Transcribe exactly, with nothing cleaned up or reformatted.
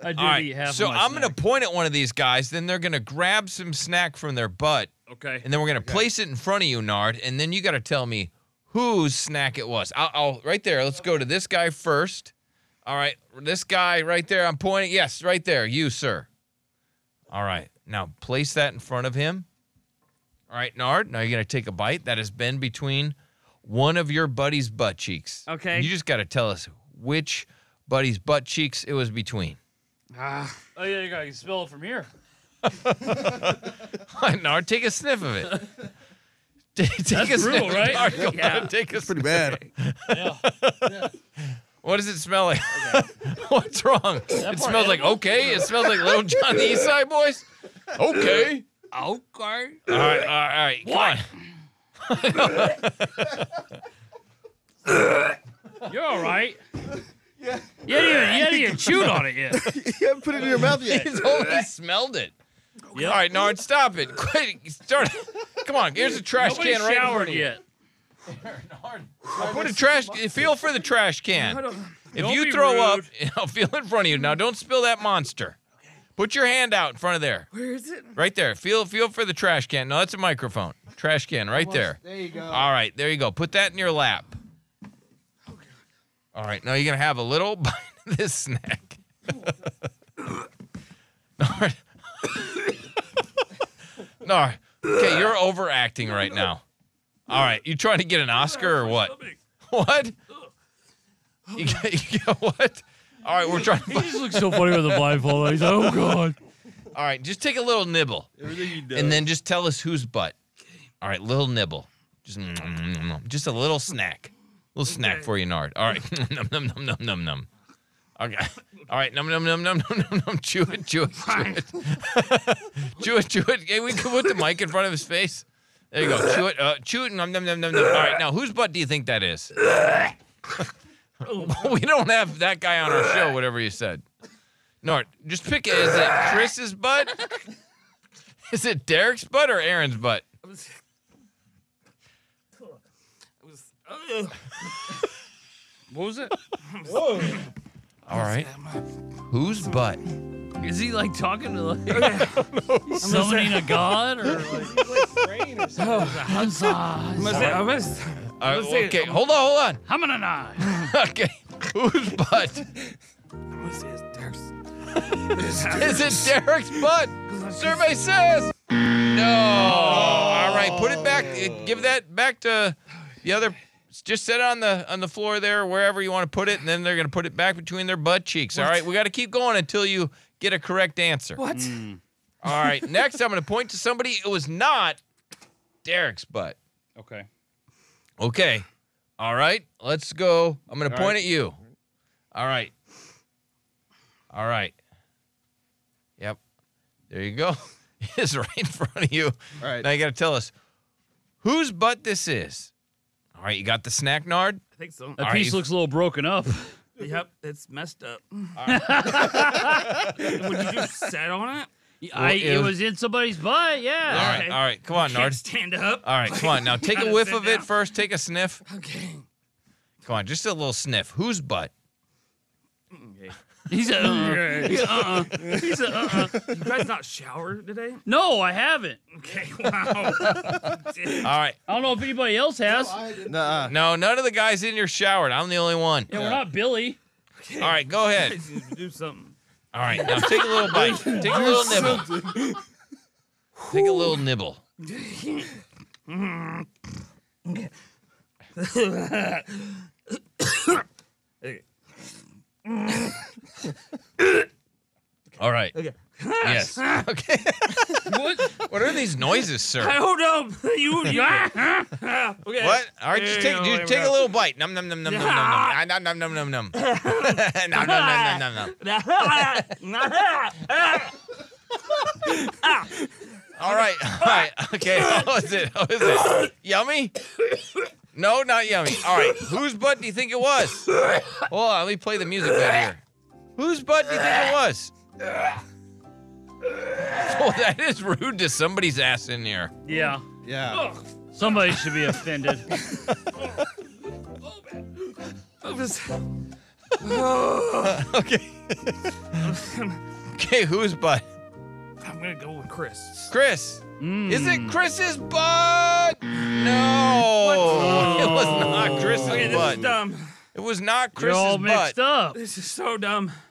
I do All right, eat half so of my I'm snack. going to point at one of these guys, then they're going to grab some snack from their butt, Okay. and then we're going to place it in front of you, Nard, and then you got to tell me whose snack it was. I'll, I'll right there. Let's go to this guy first. All right, this guy right there. I'm pointing. Yes, right there. You, sir. All right, now place that in front of him. All right, Nard. Now you're going to take a bite. That has been between one of your buddy's butt cheeks. Okay. You just got to tell us which buddy's butt cheeks it was between. Ah. Oh, yeah, you got to smell it from here. Nard, take a sniff of it. Take, take That's a brutal, sniff. right? Nard, go Yeah. ahead, take a Pretty bad. Yeah. What does it smell like? What's wrong? It smells like okay. It smells like Little John the East Side Boys. Okay. Okay. All right. All right. All right. Come You're all right. Yeah. You hadn't even, you hadn't even chewed on it yet. You haven't put it in your mouth on. yet. He's only smelled it. Yep. All right, Nard, stop it. Quit. Start. Come on. Here's a trash Nobody can right in front showered of you. yet. Nard, I'll put a trash. Feel for the trash can. If Don't you be throw rude. up, I'll feel in front of you. Now, don't spill that monster. Put your hand out in front of there. Where is it? Right there. Feel feel for the trash can. No, that's a microphone. Trash can right there. There you go. All right, there you go. Put that in your lap. All right, now you're going to have a little bite of this snack. Nard. Nard. Okay, you're overacting right now. All right, you trying to get an Oscar or what? What? You got, you got what? All right, we're trying to... He just looks so funny with the blindfold. He's like, oh, God. All right, just take a little nibble. Everything he does. And then just tell us whose butt. All right, little nibble. Just just a little snack. Little snack for you, Nard. All right. Num, num, num, num, num, num. Okay. All right. Num, num, num, num, num, num, num. Chew it, chew it, chew it. Chew it, chew it. Hey, we can put the mic in front of his face. There you go. Chew it. Uh, chew it. Num, num, num, num, num. All right. Now, whose butt do you think that is? We don't have that guy on our show, whatever you said. Nard, just pick it. Is it Chris's butt? Is it Derek's butt or Aaron's butt? What was it? All right. Whose butt? Is he like talking to like summoning a god or like Hansa? All right, okay, hold on, hold on. Hamananai. Okay, whose butt? Is it Derek's butt? Survey says no. All right, put it back. Give that back to the other. Just set it on the on the floor there, wherever you want to put it, and then they're gonna put it back between their butt cheeks. All right, we got to keep going until you get a correct answer. What? Mm. All right, next I'm gonna point to somebody. It was not Derek's butt. Okay. Okay. All right. Let's go. I'm going to All point right. at you. All right. All right. Yep. There you go. It's right in front of you. All right. Now you got to tell us whose butt this is. All right. You got the snack, Nard? I think so. That All right, piece you- looks a little broken up. Yep, it's messed up. Right. Would you just sat on it? I, it it was- was in somebody's butt, All yeah. right. All right. Come on, Can't Nard. stand up. All right. Come on. Now take a Gotta whiff sit of it down. first. Take a sniff. Okay. Come on. Just a little sniff. Whose butt? He said, uh, he said, uh-uh. He said, uh-uh. You guys not showered today? No, I haven't. Okay, wow. All right. I don't know if anybody else has. Nuh-uh. No, none of the guys in here showered. I'm the only one. Yeah, we're not Billy. All right. Go ahead. You guys need to do something. All right, now take a little bite. Take a little nibble. Take a little nibble. All right. Okay. Yes. Okay. What? What are these noises, I sir? don't know. You, you. Okay. What? All right, just take, Yeah, just wait, take wait. a little bite. Num num num num num num num num num num num. Nom nom nom nom nom nom. All right, all right, okay. How is it? How is it? Yummy? No, not yummy. All right, whose butt do you think it was? Hold on, let me play the music bed here. Whose butt do you think it was? Oh, that is rude to somebody's ass in here. Yeah. Yeah. Somebody should be offended. I was- Okay. Okay, whose butt? I'm gonna go with Chris. Chris. Mm. Is it Chris's butt? No. It was not Chris's Okay, this butt. is dumb. It was not You're all Chris's butt. mixed up. This is so dumb.